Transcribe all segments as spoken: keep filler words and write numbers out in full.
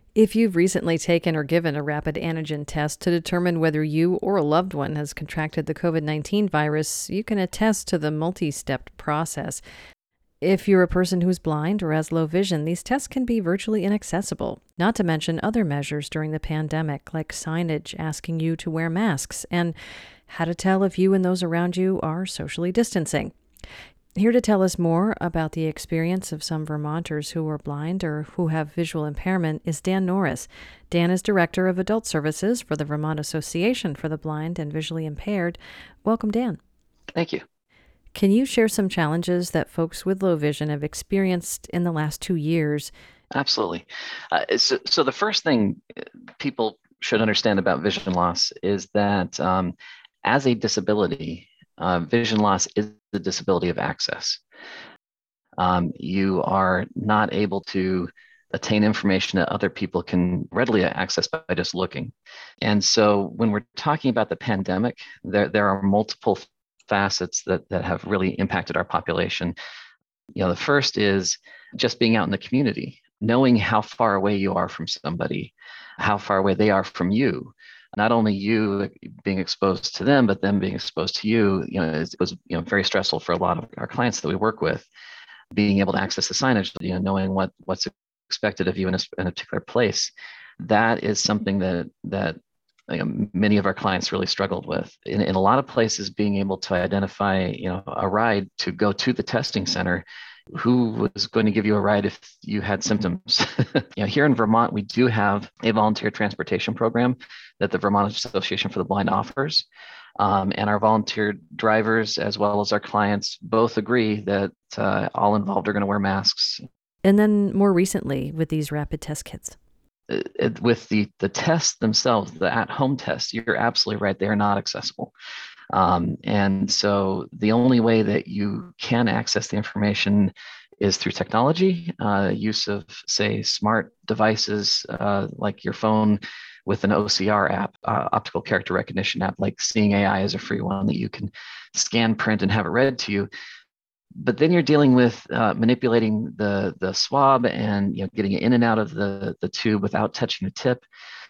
If you've recently taken or given a rapid antigen test to determine whether you or a loved one has contracted the COVID nineteen virus, you can attest to the multi-stepped process. If you're a person who's blind or has low vision, these tests can be virtually inaccessible, not to mention other measures during the pandemic, like signage asking you to wear masks and how to tell if you and those around you are socially distancing. Here to tell us more about the experience of some Vermonters who are blind or who have visual impairment is Dan Norris. Dan is Director of Adult Services for the Vermont Association for the Blind and Visually Impaired. Welcome, Dan. Thank you. Can you share some challenges that folks with low vision have experienced in the last two years? Absolutely. Uh, so, so the first thing people should understand about vision loss is that um, as a disability, uh, vision loss is the disability of access. Um, you are not able to attain information that other people can readily access by just looking. And so when we're talking about the pandemic, there, there are multiple facets that, that have really impacted our population. You know, the first is just being out in the community, knowing how far away you are from somebody, how far away they are from you. Not only you being exposed to them, but them being exposed to you. You know, it was you know very stressful for a lot of our clients that we work with. Being able to access the signage, you know, knowing what what's expected of you in a, in a particular place, that is something that that you know, many of our clients really struggled with. In, in a lot of places, being able to identify, you know, a ride to go to the testing center, who was going to give you a ride if you had symptoms. You know, here in Vermont, we do have a volunteer transportation program that the Vermont Association for the Blind offers. Um, and our volunteer drivers, as well as our clients, both agree that uh, all involved are going to wear masks. And then more recently with these rapid test kits. It, with the, the tests themselves, the at-home tests, you're absolutely right. They are not accessible. Um, and so the only way that you can access the information is through technology, uh, use of, say, smart devices uh, like your phone with an O C R app, uh, optical character recognition app, like Seeing A I is a free one that you can scan, print, and have it read to you. But then you're dealing with uh, manipulating the the swab and you know getting it in and out of the, the tube without touching the tip.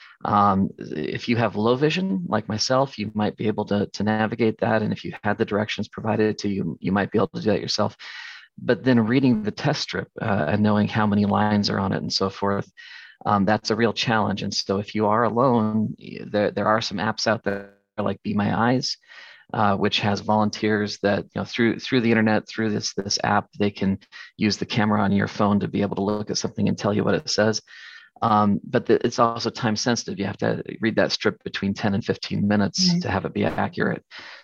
Um, if you have low vision, like myself, you might be able to, to navigate that. And if you had the directions provided to you, you might be able to do that yourself. But then reading the test strip uh, and knowing how many lines are on it and so forth, um, that's a real challenge. And so if you are alone, there, there are some apps out there like Be My Eyes, uh, which has volunteers that, you know, through through the internet, through this this app, they can use the camera on your phone to be able to look at something and tell you what it says. Um, but the, it's also time sensitive. You have to read that strip between ten and fifteen minutes Right. to have it be accurate.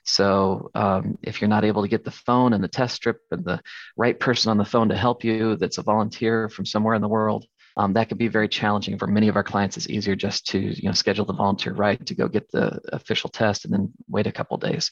So um, if you're not able to get the phone and the test strip and the right person on the phone to help you, that's a volunteer from somewhere in the world, um, that could be very challenging. For many of our clients, it's easier just to you know schedule the volunteer ride to go get the official test and then wait a couple of days,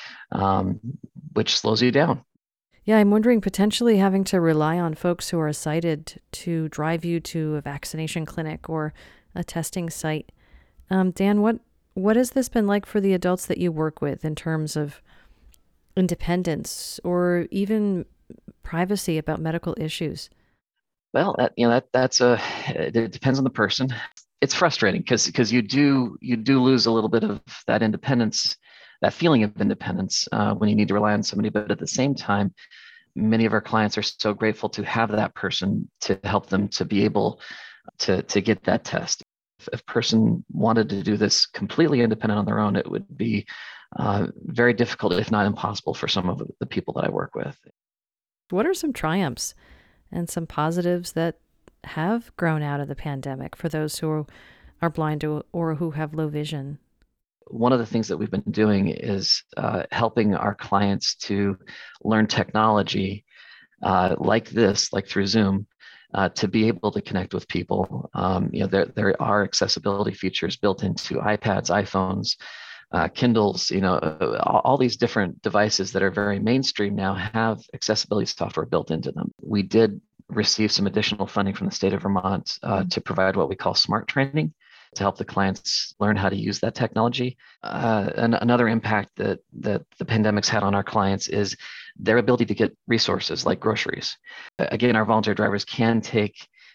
um, which slows you down. Yeah, I'm wondering potentially having to rely on folks who are sighted to drive you to a vaccination clinic or a testing site. Um, Dan, what what has this been like for the adults that you work with in terms of independence or even privacy about medical issues? Well, that, you know that that's a it depends on the person. It's frustrating because because you do you do lose a little bit of that independence, that feeling of independence uh, when you need to rely on somebody. But at the same time, many of our clients are so grateful to have that person to help them to be able to to get that test. If a person wanted to do this completely independent on their own, it would be uh, very difficult, if not impossible, for some of the people that I work with. What are some triumphs and some positives that have grown out of the pandemic for those who are blind or, or who have low vision? One of the things that we've been doing is uh, helping our clients to learn technology uh, like this, like through Zoom, uh, to be able to connect with people. Um, you know, there there are accessibility features built into iPads, iPhones, uh, Kindles. You know, uh, all, all these different devices that are very mainstream now have accessibility software built into them. We did receive some additional funding from the state of Vermont uh, to provide what we call smart training to help the clients learn how to use that technology. Uh, and another impact that that the pandemic's had on our clients is their ability to get resources like groceries. Again, our volunteer drivers can take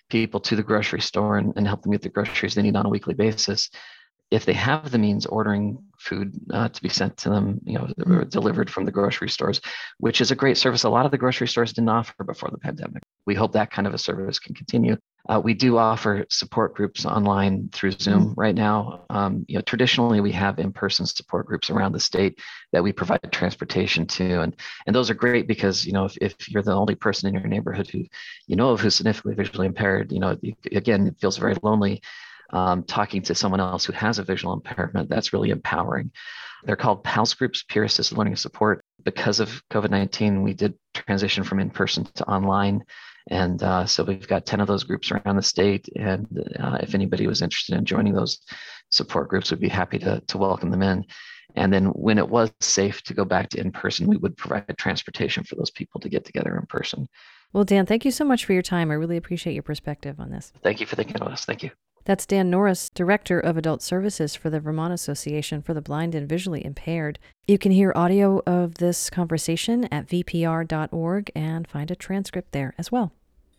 people to the grocery store and, and help them get the groceries they need on a weekly basis. If they have the means, ordering food uh, to be sent to them, you know, mm-hmm. delivered from the grocery stores, which is a great service a lot of the grocery stores didn't offer before the pandemic. We hope that kind of a service can continue. Uh, we do offer support groups online through Zoom mm-hmm. right now. Um, you know, traditionally we have in-person support groups around the state that we provide transportation to, and and those are great because you know if, if you're the only person in your neighborhood who you know of who's significantly visually impaired, you know, again, it feels very lonely. Um, talking to someone else who has a visual impairment, that's really empowering. They're called PALS groups, peer assisted learning support. Because of COVID nineteen, we did transition from in-person to online. And uh, so we've got ten of those groups around the state. And uh, if anybody was interested in joining those support groups, we'd be happy to, to welcome them in. And then when it was safe to go back to in-person, we would provide transportation for those people to get together in person. Well, Dan, thank you so much for your time. I really appreciate your perspective on this. Thank you for thinking of us. Thank you. That's Dan Norris, Director of Adult Services for the Vermont Association for the Blind and Visually Impaired. You can hear audio of this conversation at v p r dot org and find a transcript there as well.